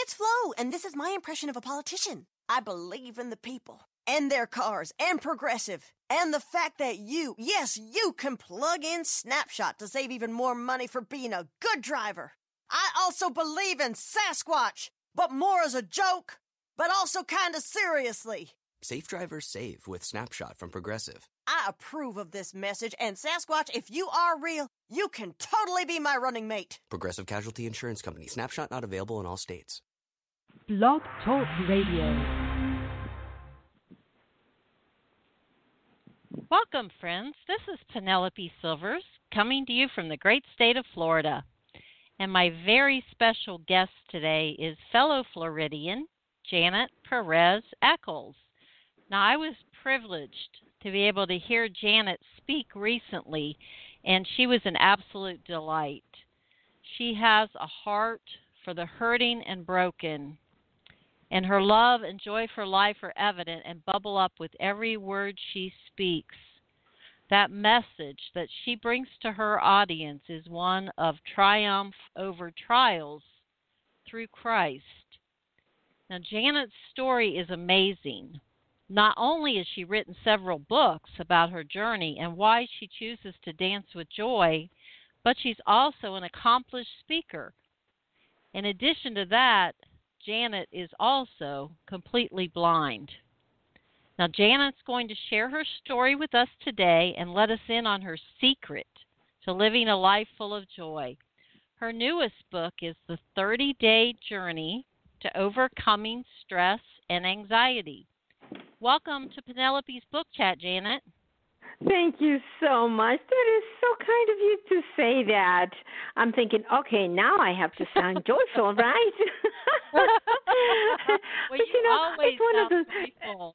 It's Flo, and this is my impression of a politician. I believe in the people, and their cars, and Progressive, and the fact that you, yes, you can plug in Snapshot to save even more money for being a good driver. I also believe in Sasquatch, but more as a joke, but also kind of seriously. Safe drivers save with Snapshot from Progressive. I approve of this message, and Sasquatch, if you are real, you can totally be my running mate. Progressive Casualty Insurance Company. Snapshot not available in all states. Blog Talk Radio. Welcome, friends. This is Penelope Silvers coming to you from the great state of Florida. And my very special guest today is fellow Floridian Janet Perez Eccles. Now, I was privileged to be able to hear Janet speak recently, and she was an absolute delight. She has a heart for the hurting and broken, and her love and joy for life are evident and bubble up with every word she speaks. That message that she brings to her audience is one of triumph over trials through Christ. Now, Janet's story is amazing. Not only has she written several books about her journey and why she chooses to dance with joy, but she's also an accomplished speaker. In addition to that, Janet is also completely blind. Now, Janet's going to share her story with us today and let us in on her secret to living a life full of joy. Her newest book is The 30-Day Journey to Overcoming Stress and Anxiety. Welcome to Penelope's Book Chat, Janet. Thank you so much. That is so kind of you to say that. I'm thinking, okay, now I have to sound joyful, right? Well, but, you always it's one sound of those... joyful.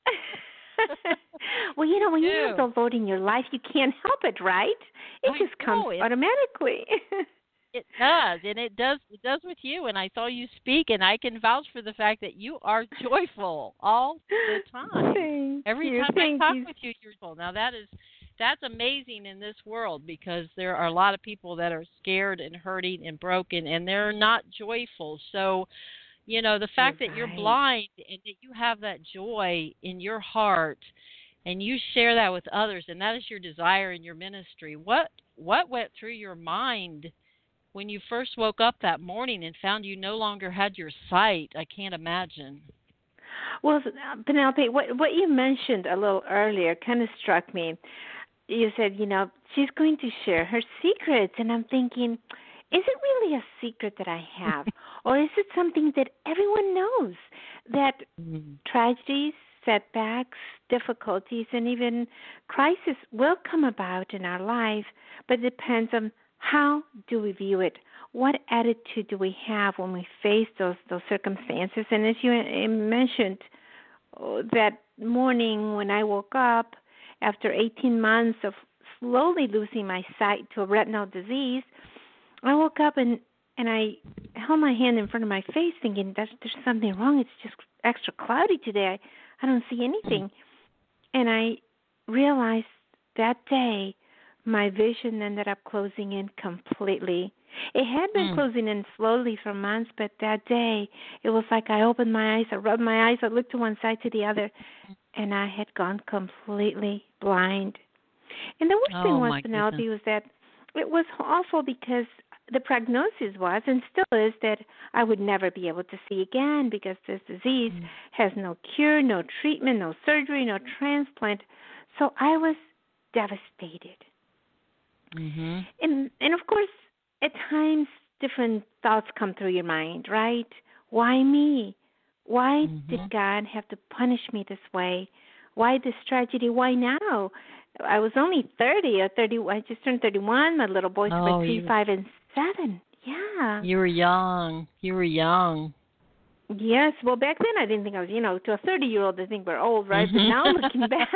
Well, when you have the Lord in your life, you can't help it, right? It just comes automatically. It does, and it does with you. And I saw you speak, and I can vouch for the fact that you are joyful all the time. Every time I talk with you, you're joyful. Now that's amazing in this world, because there are a lot of people that are scared and hurting and broken, and they're not joyful. So, the fact that you're blind and that you have that joy in your heart, and you share that with others, and that is your desire in your ministry. What went through your mind when you first woke up that morning and found you no longer had your sight? I can't imagine. Well, Penelope, what you mentioned a little earlier kind of struck me. You said, she's going to share her secrets, and I'm thinking, is it really a secret that I have, or is it something that everyone knows, that tragedies, setbacks, difficulties, and even crisis will come about in our life, but it depends on how do we view it? What attitude do we have when we face those circumstances? And as you mentioned, that morning when I woke up after 18 months of slowly losing my sight to a retinal disease, I woke up and I held my hand in front of my face thinking, there's something wrong. It's just extra cloudy today. I don't see anything. And I realized that day my vision ended up closing in completely. It had been closing in slowly for months, but that day it was like I opened my eyes, I rubbed my eyes, I looked to one side to the other, and I had gone completely blind. And the worst thing was, Penelope, was that it was awful because the prognosis was, and still is, that I would never be able to see again because this disease has no cure, no treatment, no surgery, no transplant. So I was devastated. And of course, at times different thoughts come through your mind, right? Why me? Why did God have to punish me this way? Why this tragedy? Why now? I was only 30 or 30. I just turned 31. My little boys were 3, 5, and 7. Yeah. You were young. Yes. Well, back then I didn't think I was, to a 30-year-old I think we're old, right? But now looking back,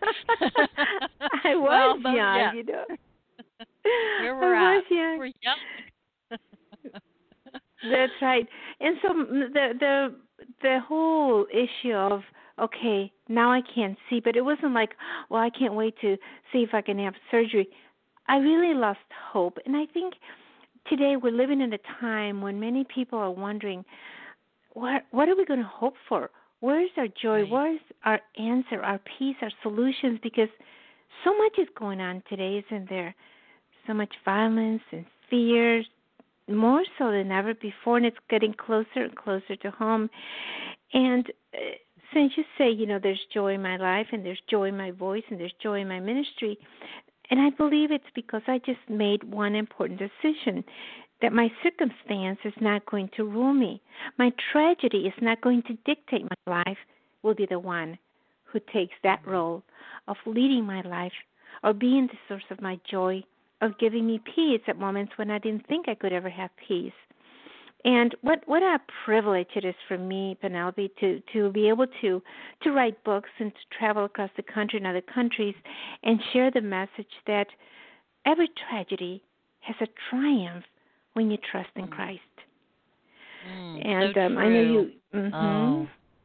I was young, Where we're at. We're young. That's right. And so the whole issue of, okay, now I can't see, but it wasn't like, well, I can't wait to see if I can have surgery. I really lost hope. And I think today we're living in a time when many people are wondering, what are we going to hope for? Where is our joy? Right. Where is our answer, our peace, our solutions? Because so much is going on today, isn't there? So much violence and fear, more so than ever before, and it's getting closer and closer to home. And since you say, there's joy in my life, and there's joy in my voice, and there's joy in my ministry, and I believe it's because I just made one important decision, that my circumstance is not going to rule me. My tragedy is not going to dictate my life. Will be the one who takes that role of leading my life, or being the source of my joy, of giving me peace at moments when I didn't think I could ever have peace. And what a privilege it is for me, Penelope, to be able to write books and to travel across the country and other countries and share the message that every tragedy has a triumph when you trust in Christ. And so I know you. Oh.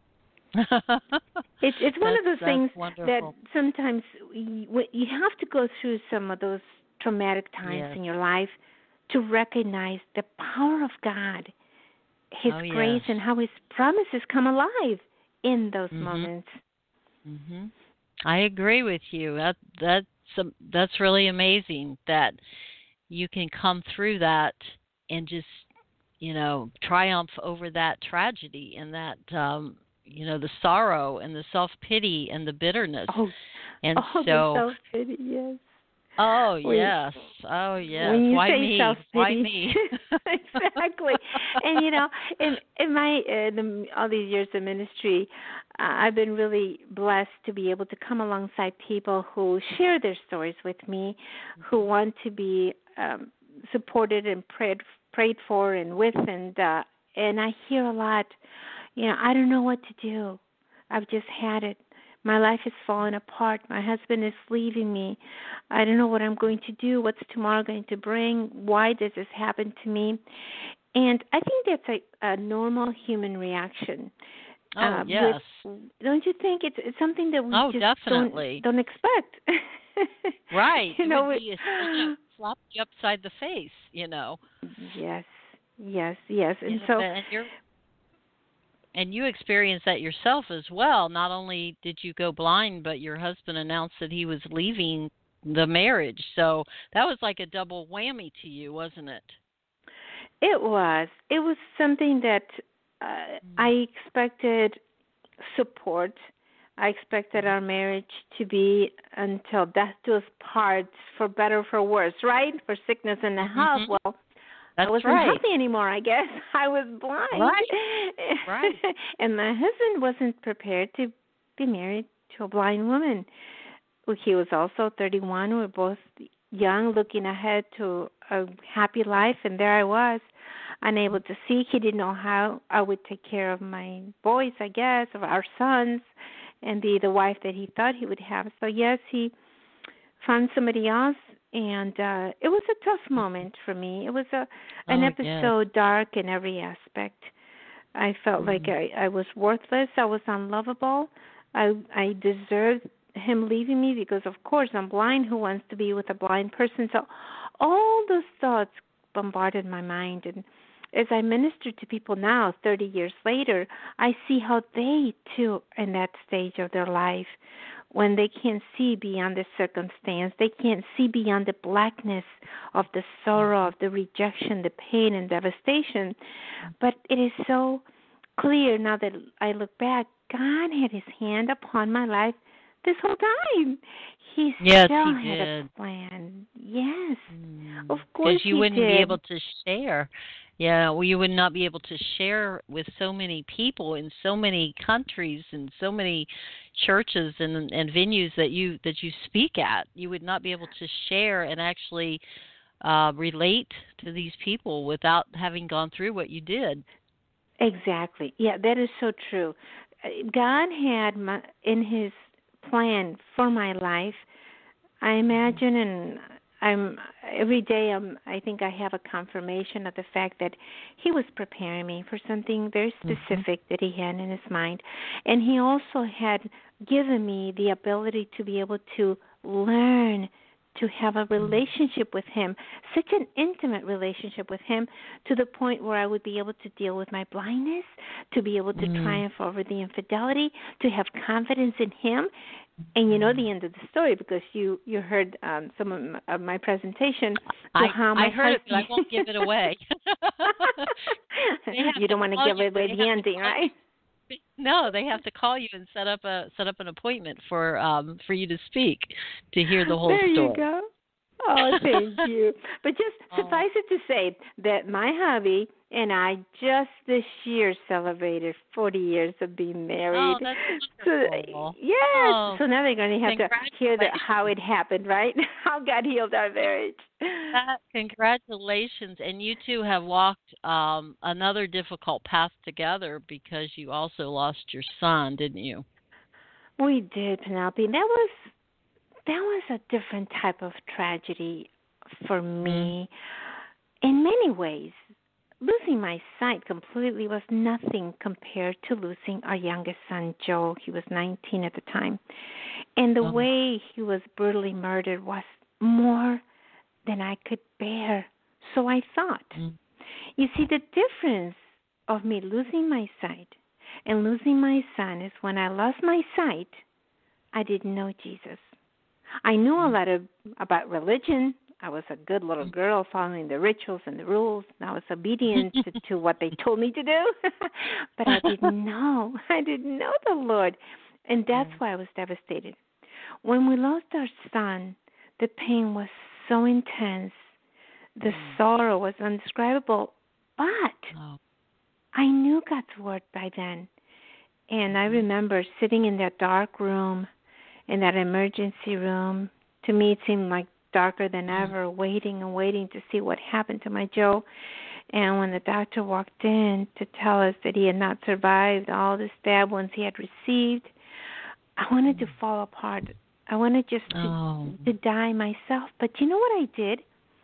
It's one of those things wonderful. that sometimes you have to go through some of those traumatic times in your life to recognize the power of God, His grace, and how His promises come alive in those moments. Mm-hmm. I agree with you. That's really amazing that you can come through that and just, triumph over that tragedy and that, the sorrow and the self-pity and the bitterness. The self-pity, yes. Oh, yes. Oh, yes. When you Why say me? self-pity. Why me? Exactly. And, in my all these years of ministry, I've been really blessed to be able to come alongside people who share their stories with me, who want to be supported and prayed for and with. And I hear a lot, I don't know what to do. I've just had it. My life is falling apart. My husband is leaving me. I don't know what I'm going to do. What's tomorrow going to bring? Why does this happen to me? And I think that's a normal human reaction. Oh, yes. Don't you think it's something that we just definitely. don't expect? Right. It would be slap you upside the face, Yes. And you experienced that yourself as well. Not only did you go blind, but your husband announced that he was leaving the marriage. So that was like a double whammy to you, wasn't it? It was. It was something that I expected support. I expected our marriage to be until death do us part, for better or for worse, right? For sickness and health. Well, that's I wasn't happy anymore, I guess. I was blind. Right. And my husband wasn't prepared to be married to a blind woman. He was also 31. We were both young, looking ahead to a happy life, and there I was, unable to see. He didn't know how I would take care of my boys, I guess, of our sons, and be the wife that he thought he would have. So, yes, he found somebody else. And it was a tough moment for me. It was an episode dark in every aspect. I felt like I was worthless. I was unlovable. I deserved him leaving me because, of course, I'm blind. Who wants to be with a blind person? So all those thoughts bombarded my mind. And as I minister to people now, 30 years later, I see how they, too, are in that stage of their life, when they can't see beyond the circumstance. They can't see beyond the blackness of the sorrow, of the rejection, the pain and devastation. But it is so clear now that I look back, God had His hand upon my life this whole time. He still had a plan. Yes, of course because you wouldn't be able to share. Yeah, well, you would not be able to share with so many people in so many countries and so many churches and venues that you speak at. You would not be able to share and actually relate to these people without having gone through what you did. Exactly. Yeah, that is so true. God had in His plan for my life, I imagine, and every day I think I have a confirmation of the fact that He was preparing me for something very specific that He had in His mind. And He also had given me the ability to be able to learn to have a relationship with Him, such an intimate relationship with Him, to the point where I would be able to deal with my blindness, to be able to triumph over the infidelity, to have confidence in Him. And you know the end of the story because you heard some of my presentation. I heard it, but I won't give it away. You don't want to give away the ending, right? No, they have to call you and set up an appointment for you to speak to hear the whole story. There you go. Oh, thank you. But just suffice it to say that my hubby and I just this year celebrated 40 years of being married. Oh, that's wonderful. So, yes. Oh, so now they're going to have to hear how it happened, right? How God healed our marriage. Congratulations. And you two have walked another difficult path together because you also lost your son, didn't you? We did, Penelope. That was a different type of tragedy for me. In many ways, losing my sight completely was nothing compared to losing our youngest son, Joe. He was 19 at the time. And the way he was brutally murdered was more than I could bear. So I thought. You see, the difference of me losing my sight and losing my son is when I lost my sight, I didn't know Jesus. I knew a lot about religion. I was a good little girl following the rituals and the rules. And I was obedient to what they told me to do. But I didn't know. I didn't know the Lord. And that's why I was devastated. When we lost our son, the pain was so intense. The sorrow was indescribable. But I knew God's word by then. And I remember sitting in that dark room, in that emergency room. To me, it seemed like darker than ever, waiting and waiting to see what happened to my Joe. And when the doctor walked in to tell us that he had not survived all the stab wounds he had received, I wanted to fall apart. I wanted just to die myself. But you know what I did?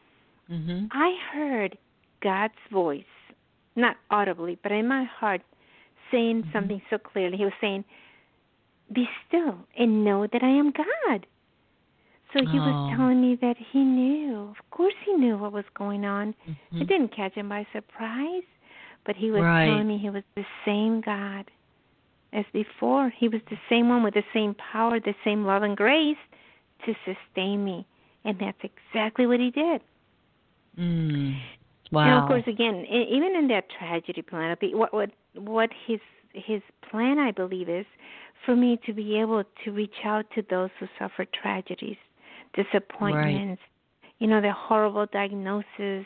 I heard God's voice, not audibly, but in my heart, saying something so clearly. He was saying, "Be still and know that I am God." So he was telling me that he knew. Of course he knew what was going on. It didn't catch him by surprise. But he was telling me he was the same God as before. He was the same one with the same power, the same love and grace to sustain me. And that's exactly what he did. Wow. And of course, again, even in that tragedy, Penelope, what his plan, I believe, is for me to be able to reach out to those who suffer tragedies, disappointments, the horrible diagnosis,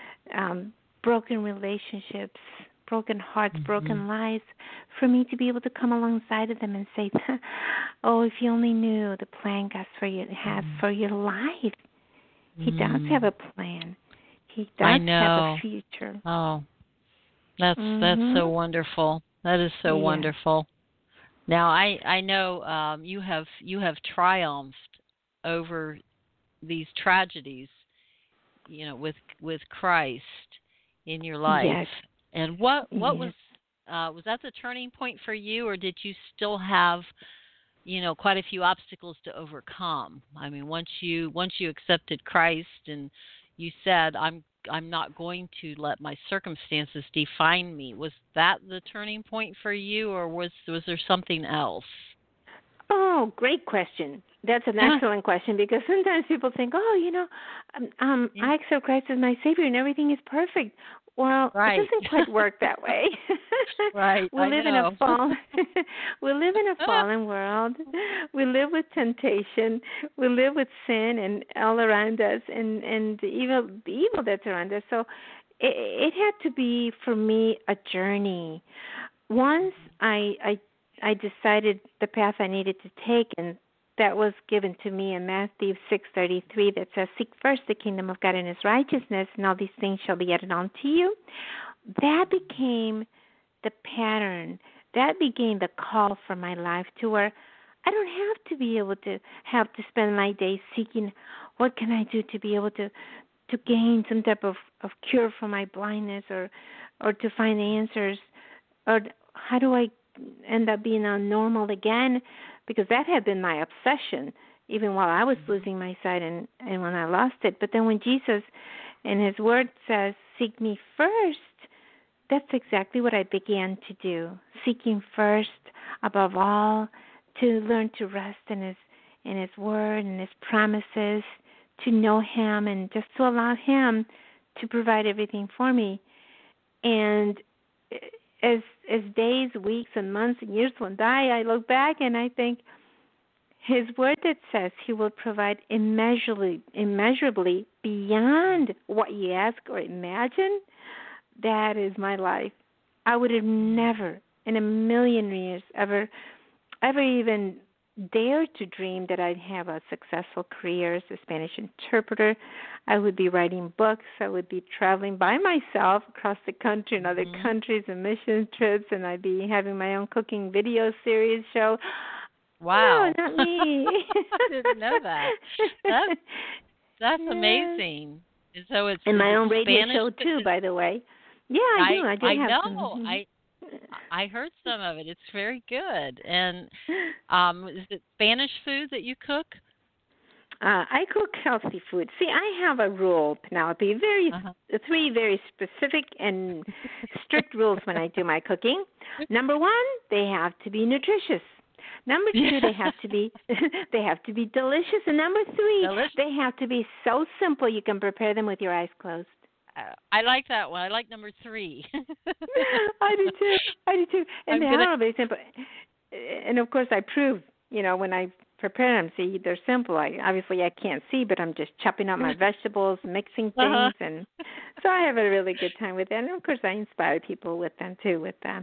broken relationships, broken hearts, broken lives, for me to be able to come alongside of them and say, "Oh, if you only knew the plan God has for your life. He does have a plan. He does have a future." Oh, that's so wonderful. That is so wonderful. Now I know you have triumphed over these tragedies, with Christ in your life. Yes. And what was that the turning point for you, or did you still have quite a few obstacles to overcome? I mean, once you accepted Christ and you said, I'm not going to let my circumstances define me. Was that the turning point for you, or was there something else? Oh, great question. That's an excellent question, because sometimes people think, I accept Christ as my Savior and everything is perfect. Well, it doesn't quite work that way. We live in a fallen world. We live with temptation. We live with sin and all around us, and the evil that's around us. So it had to be, for me, a journey. Once I decided the path I needed to take, and that was given to me in Matthew 6:33, that says, "Seek first the kingdom of God and His righteousness, and all these things shall be added on to you." That became the pattern. That became the call for my life, to where I don't have to be able to spend my days seeking, what can I do to be able to gain some type of cure for my blindness, or to find answers, or how do I end up being normal again, because that had been my obsession even while I was losing my sight and when I lost it. But then when Jesus and His Word says, "Seek me first," that's exactly what I began to do, seeking first, above all, to learn to rest in His Word and His promises, to know Him, and just to allow Him to provide everything for me. And as days, weeks, and months and years went by, I look back and I think His Word that says He will provide immeasurably beyond what you ask or imagine, that is my life. I would have never in a million years ever even dared to dream that I'd have a successful career as a Spanish interpreter. I would be writing books. I would be traveling by myself across the country and other countries and mission trips, and I'd be having my own cooking video series show. Wow. No, not me. I didn't know that. That's amazing. And so it's and my own radio Spanish show too, by the way. Yeah, I do. I have know. some. I heard some of it. It's very good. And is it Spanish food that you cook? I cook healthy food. See, I have a rule, Penelope, three very specific and strict rules when I do my cooking. Number one, they have to be nutritious. Number two, they have to be delicious. And number three, they have to be so simple you can prepare them with your eyes closed. I like that one. I like number 3. I do too. And they are very simple. And of course, I prove, when I prepare them. See, they're simple. I can't see, but I'm just chopping up my vegetables, mixing things, and so I have a really good time with that. And of course, I inspire people with them too.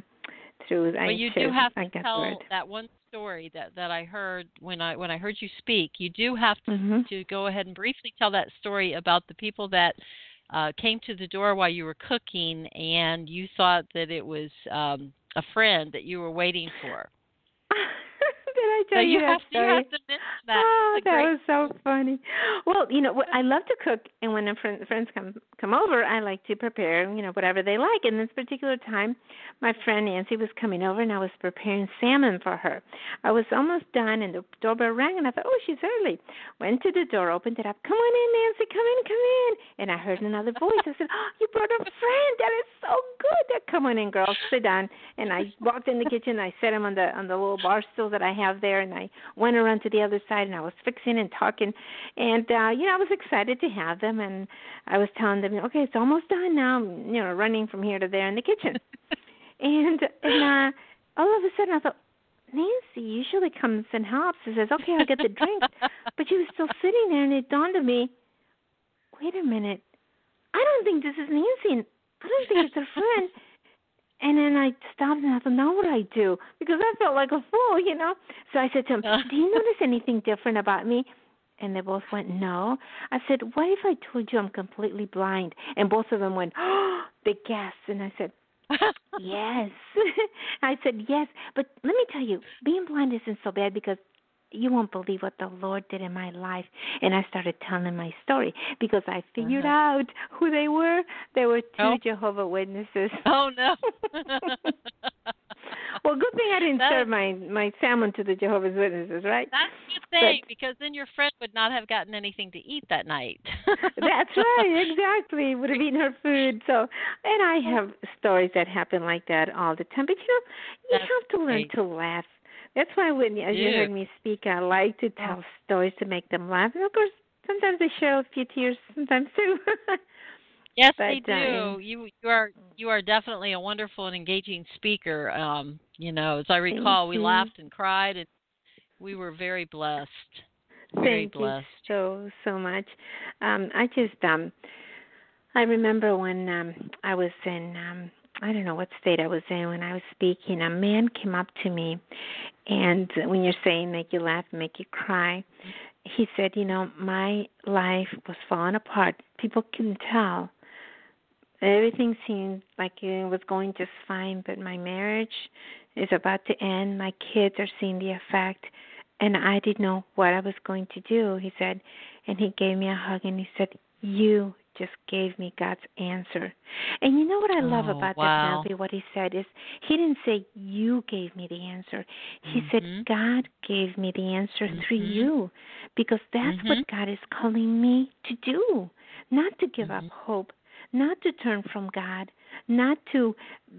But you do have to tell that one story that I heard when I heard you speak. You do have to go ahead and briefly tell that story about the people that came to the door while you were cooking, and you thought that it was a friend that you were waiting for. Did I tell you that story? You have to mention that. Oh, that was so funny. Well, I love to cook, and when friends come over, I like to prepare, whatever they like. And this particular time, my friend Nancy was coming over, and I was preparing salmon for her. I was almost done, and the doorbell rang, and I thought, oh, she's early. Went to the door, opened it up. Come on in, Nancy, come in. And I heard another voice. I said, oh, you brought a friend. That is so good. Come on in, girls, sit down. And I walked in the kitchen. I set him on the little bar stool that I have there, and I went around to the other side, and I was fixing and talking, and I was excited to have them, and I was telling them, okay, it's almost done now, I'm, running from here to there in the kitchen, and all of a sudden I thought, Nancy usually comes and helps and says, okay, I'll get the drinks, but she was still sitting there, and it dawned on me, wait a minute, I don't think this is Nancy, and I don't think it's her friend. And then I stopped and I thought, now what do I do? Because I felt like a fool, So I said to him, do you notice anything different about me? And they both went, no. I said, what if I told you I'm completely blind? And both of them went, oh, they gasped. And I said, yes. I said, yes. But let me tell you, being blind isn't so bad because you won't believe what the Lord did in my life. And I started telling my story because I figured out who they were. They were two Jehovah's Witnesses. Oh, no. Well, good thing I didn't serve my salmon to the Jehovah's Witnesses, right? That's a good thing, because then your friend would not have gotten anything to eat that night. That's right, exactly. Would have eaten her food. So, and I have stories that happen like that all the time. But, you have to learn to laugh. That's why when you heard me speak, I like to tell stories to make them laugh. And, of course, sometimes they show a few tears sometimes, too. Yes, they do. You are definitely a wonderful and engaging speaker. As I recall, we laughed and cried, and we were very blessed. Very blessed. You so much. I remember when I was in I don't know what state I was in when I was speaking. A man came up to me, and when you're saying make you laugh, make you cry, he said, my life was falling apart. People can tell. Everything seemed like it was going just fine, but my marriage is about to end. My kids are seeing the effect, and I didn't know what I was going to do, he said. And he gave me a hug, and he said, you just gave me God's answer. And you know what I love about that, Penelope, what he said is he didn't say you gave me the answer. He said God gave me the answer through you, because that's what God is calling me to do, not to give up hope, not to turn from God, not to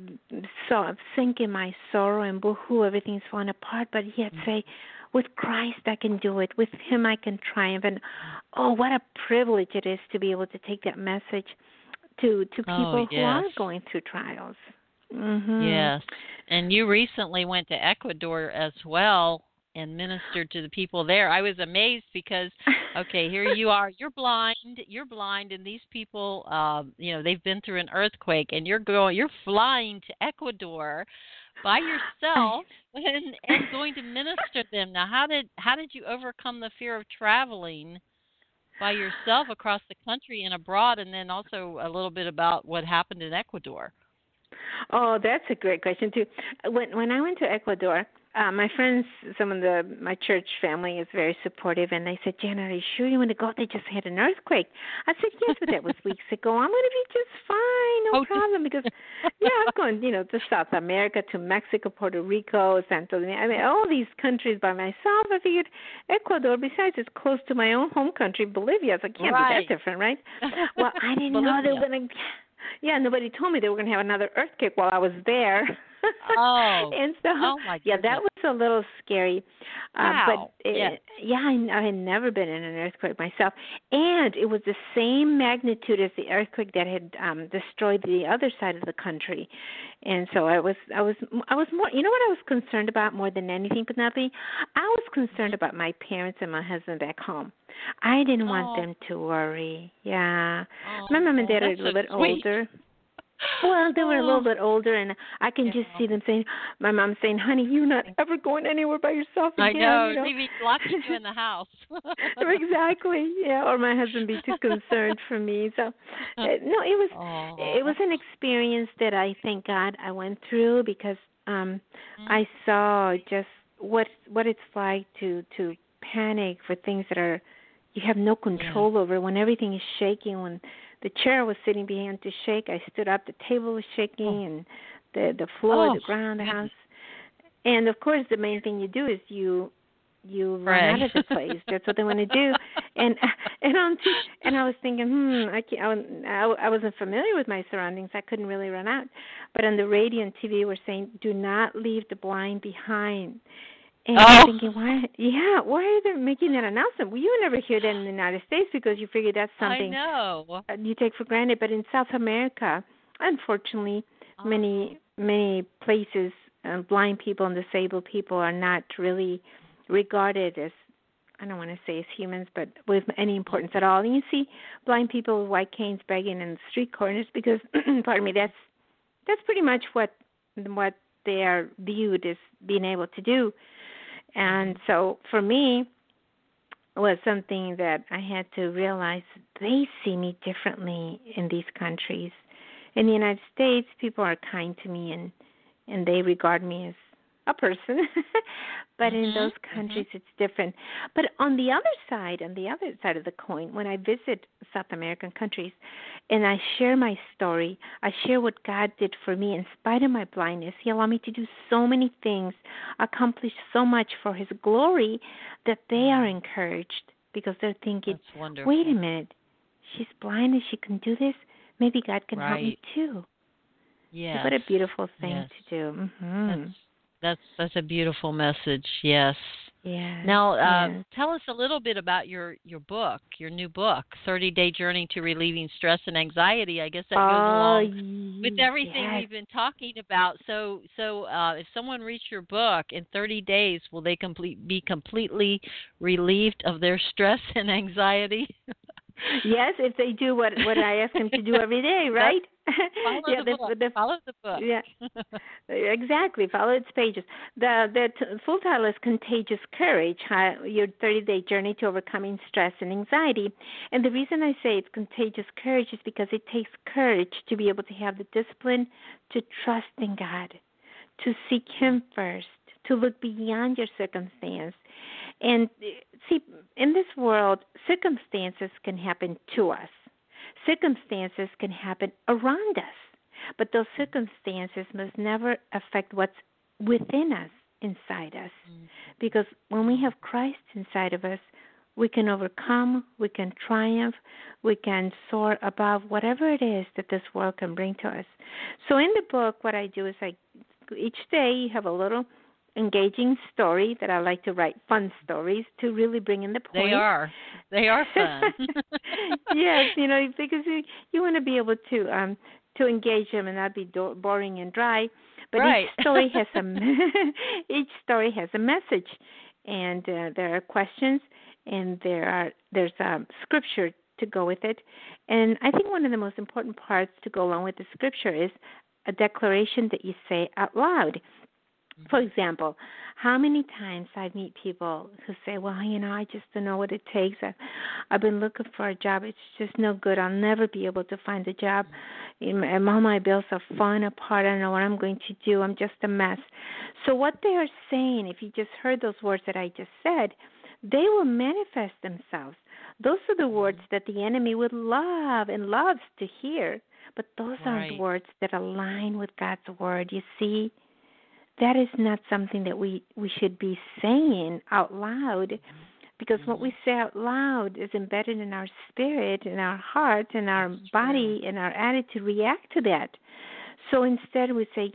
sink in my sorrow and boo-hoo, everything's falling apart, but yet say, with Christ I can do it. With Him I can triumph. And, oh, what a privilege it is to be able to take that message to people who are going through trials. Mm-hmm. Yes. And you recently went to Ecuador as well and ministered to the people there. I was amazed because, okay, here you are. You're blind, and these people, they've been through an earthquake, and you're flying to Ecuador by yourself and going to minister to them. Now, how did you overcome the fear of traveling by yourself across the country and abroad, and then also a little bit about what happened in Ecuador? Oh, that's a great question too. When I went to Ecuador, my friends, my church family is very supportive, and they said, "Janet, are you sure you want to go? They just had an earthquake." I said, "Yes, but that was weeks ago. I'm going to be just fine, no problem." Because, I'm going, to South America, to Mexico, Puerto Rico, Santo Domingo. I mean, all these countries by myself. I figured Ecuador. Besides, it's close to my own home country, Bolivia. So it can't be that different, right? Well, I didn't know they were going to. Yeah, nobody told me they were going to have another earthquake while I was there. Oh, and so, my goodness. that was a little scary. Wow. But, I had never been in an earthquake myself. And it was the same magnitude as the earthquake that had destroyed the other side of the country. And so I was more, what I was concerned about more than anything, Penelope? I was concerned about my parents and my husband back home. I didn't want them to worry. Yeah. My mom and dad are a little bit older. Well, they were a little bit older, and I can just see them saying, my mom saying, "Honey, you're not ever going anywhere by yourself again." I know. They'd be locking you in the house. Exactly. Yeah, or my husband be too concerned for me. So, it was an experience that I thank God I went through because I saw just what it's like to panic for things that you have no control over, when everything is shaking, when the chair was sitting behind to shake. I stood up, the table was shaking, and the floor, the ground, the house. And, of course, the main thing you do is you run out of the place. That's what they want to do. And I was thinking, I wasn't familiar with my surroundings. I couldn't really run out. But on the radio and TV, we're saying, do not leave the blind behind. And I'm thinking, why are they making that announcement? Well, you never hear that in the United States because you figure that's something you take for granted. But in South America, unfortunately, many places, blind people and disabled people are not really regarded as, I don't want to say as humans, but with any importance at all. And you see blind people with white canes begging in the street corners because, pardon me, that's pretty much what they are viewed as being able to do. And so for me, it was something that I had to realize they see me differently in these countries. In the United States, people are kind to me and they regard me as a person. But in those countries, it's different. But on the other side of the coin, when I visit South American countries and I share my story, I share what God did for me in spite of my blindness. He allowed me to do so many things, accomplish so much for His glory, that they are encouraged because they're thinking, wait a minute, she's blind and she can do this? Maybe God can help me too. Yes. What a beautiful thing to do. Mm-hmm. That's a beautiful message. Yes. Yeah. Now, tell us a little bit about your book, your new book, 30-Day Journey to Relieving Stress and Anxiety. I guess that goes along with everything we've been talking about. So if someone reads your book in 30 days, will they be completely relieved of their stress and anxiety? Yes, if they do what I ask them to do every day, right? Follow the book. Yeah, exactly. Follow its pages. The full title is Contagious Courage, Your 30-Day Journey to Overcoming Stress and Anxiety. And the reason I say it's contagious courage is because it takes courage to be able to have the discipline to trust in God, to seek Him first, to look beyond your circumstance. And see, in this world, circumstances can happen to us. Circumstances can happen around us. But those circumstances must never affect what's within us, inside us. Because when we have Christ inside of us, we can overcome, we can triumph, we can soar above whatever it is that this world can bring to us. So in the book, what I do is each day you have a little engaging story that I like to write, fun stories to really bring in the point. They are fun. Yes, because you want to be able to engage them and not be boring and dry. But right. each story has a message, and there are questions, and there's scripture to go with it. And I think one of the most important parts to go along with the scripture is a declaration that you say out loud. For example, how many times I meet people who say, well, I just don't know what it takes. I've been looking for a job. It's just no good. I'll never be able to find a job. And all my bills are falling apart. I don't know what I'm going to do. I'm just a mess. So what they are saying, if you just heard those words that I just said, they will manifest themselves. Those are the words that the enemy would love and loves to hear. But those aren't words that align with God's word. You see? That is not something that we should be saying out loud, because what we say out loud is embedded in our spirit, in our heart, in our body, and our attitude react to that. So instead we say,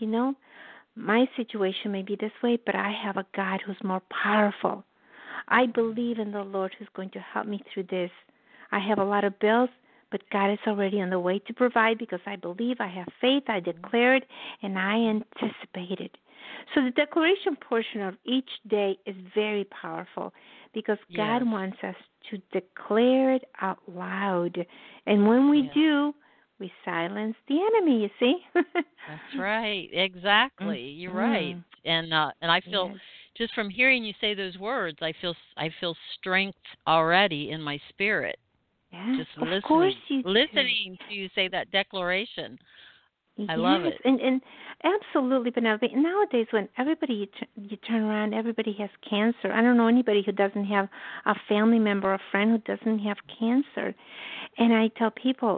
my situation may be this way, but I have a God who's more powerful. I believe in the Lord who's going to help me through this. I have a lot of bills, but God is already on the way to provide because I believe, I have faith, I declare it, and I anticipate it. So the declaration portion of each day is very powerful because God wants us to declare it out loud. And when we do, we silence the enemy, you see? That's right. Exactly. You're right. And I feel just from hearing you say those words, I feel strength already in my spirit. Yeah, just of course listening to you say that declaration. I love it. And absolutely, Penelope. Nowadays, when everybody, you turn around, everybody has cancer. I don't know anybody who doesn't have a family member, a friend who doesn't have cancer. And I tell people,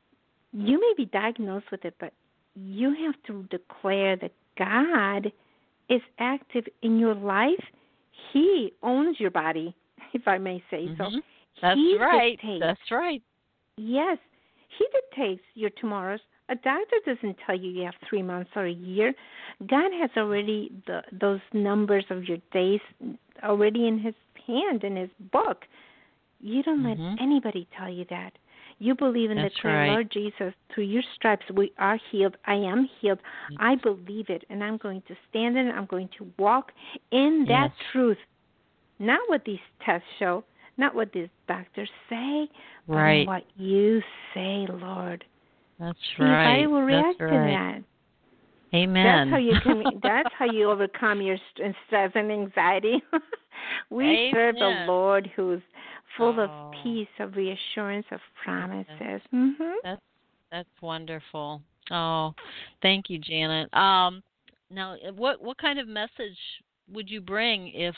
you may be diagnosed with it, but you have to declare that God is active in your life. He owns your body, if I may say so. That's right. That's right. Yes. He dictates your tomorrows. A doctor doesn't tell you have 3 months or a year. God has already those numbers of your days already in his hand, in his book. You don't let anybody tell you that. You believe in the declare, Lord Jesus, through your stripes we are healed. I am healed. I believe it, and I'm going to stand in it. I'm going to walk in that truth. Not what these tests show, not what these doctors say, but what you say, Lord. That's right. Everybody will react to that. Amen. That's how you overcome your stress and anxiety. We serve the Lord who's full of peace, of reassurance, of promises. That's wonderful. Oh, thank you, Janet. Now, what kind of message would you bring if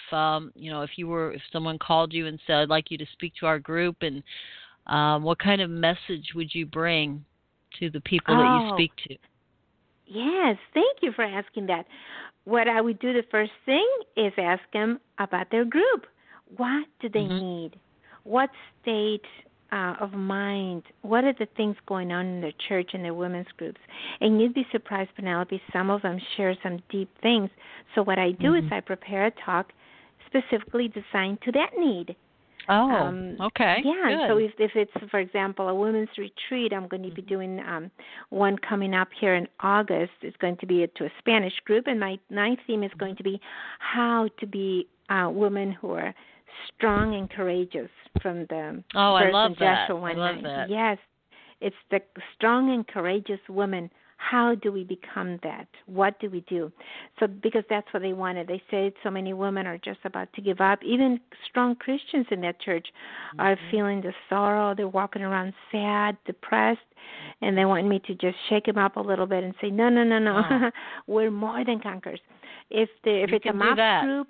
if someone called you and said, I'd like you to speak to our group, and what kind of message would you bring to the people that you speak to? Yes, thank you for asking that. What I would do the first thing is ask them about their group. What do they need? What state of mind? What are the things going on in their church and their women's groups? And you'd be surprised, Penelope, some of them share some deep things. So what I do is I prepare a talk specifically designed to that need. Okay. Yeah, good. So if it's, for example, a women's retreat, I'm going to be doing one coming up here in August. It's going to be to a Spanish group, and my theme is going to be how to be women who are strong and courageous from the I love that. Joshua 1:9. I love that. Yes, it's the strong and courageous women. How do we become that? What do we do? So because that's what they wanted. They said so many women are just about to give up. Even strong Christians in that church are feeling the sorrow. They're walking around sad, depressed, and they want me to just shake them up a little bit and say, no. We're more than conquerors. If it's a MOPS group,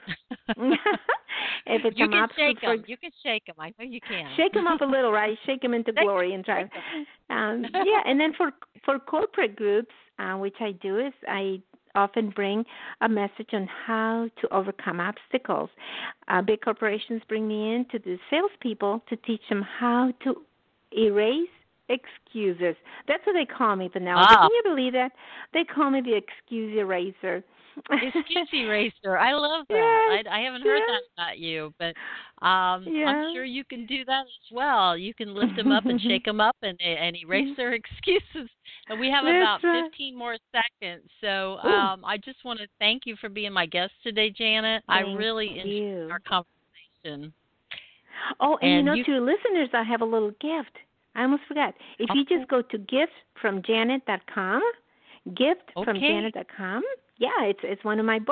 if it's you a MOPS group, you can shake them. I know you can. Shake them up a little, right? Shake them into glory and drive. And then for corporate groups, which I do, is I often bring a message on how to overcome obstacles. Big corporations bring me in to the salespeople to teach them how to erase excuses. That's what they call me, Penelope. Can you believe that? They call me the excuse eraser. Excuse eraser. I love that. Yes, I haven't heard that about you, but I'm sure you can do that as well. You can lift them up and shake them up and erase their excuses. And we have about 15 more seconds. So I just want to thank you for being my guest today, Janet. I really enjoyed our conversation. Oh, and to listeners, I have a little gift. I almost forgot. If you just go to giftfromjanet.com, giftfromjanet.com, yeah, it's one of my books.